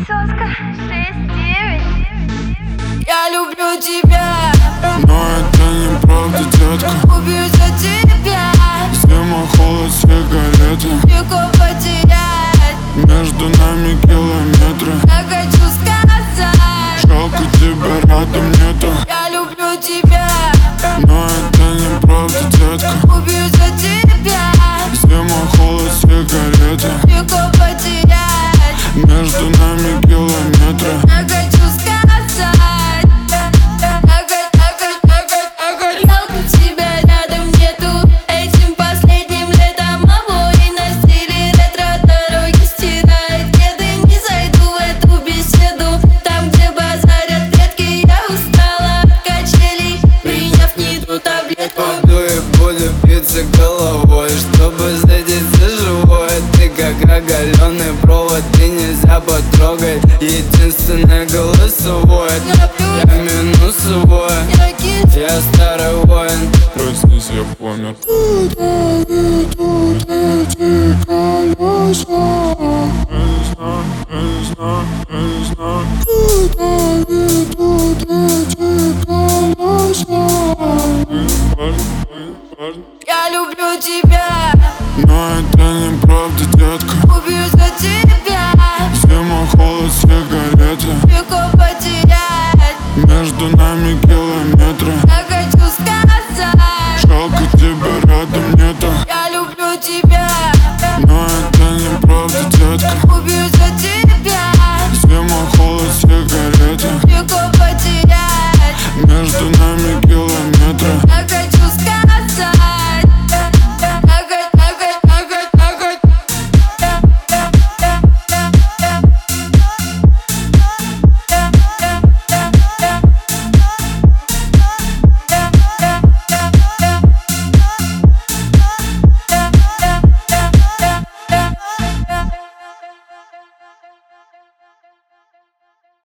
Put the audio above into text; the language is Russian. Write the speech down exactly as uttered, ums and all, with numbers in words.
Соска шесть девять. Я люблю тебя, но это неправда, детка. убью за тебя. Зима, холод, сигареты, Легко потерять, между нами километры. я хочу сказать, Жалко, тебя рядом нету. я люблю тебя, Но это неправда, детка. убью за тебя. Зима, холод, сигареты, Легко потерять, между нами километры. я хочу сказать, жалко, тебя рядом нету. Этим последним летом обои на стиле ретро. Дороги стирает следы, не зайду в эту беседу. Там, где базарят предки, я устала от качелей, приняв не ту таблетку. Пойду и буду биться головой, чтобы следить за живой. Ты как оголенный провод, и нельзя потрогать. Единственное голосовое, я минусовой, я старый воин. Проснись, я помер. Я люблю тебя, Но это неправда, детка. убью за тебя. Зима, холод, сигареты, Легко потерять, между нами километры.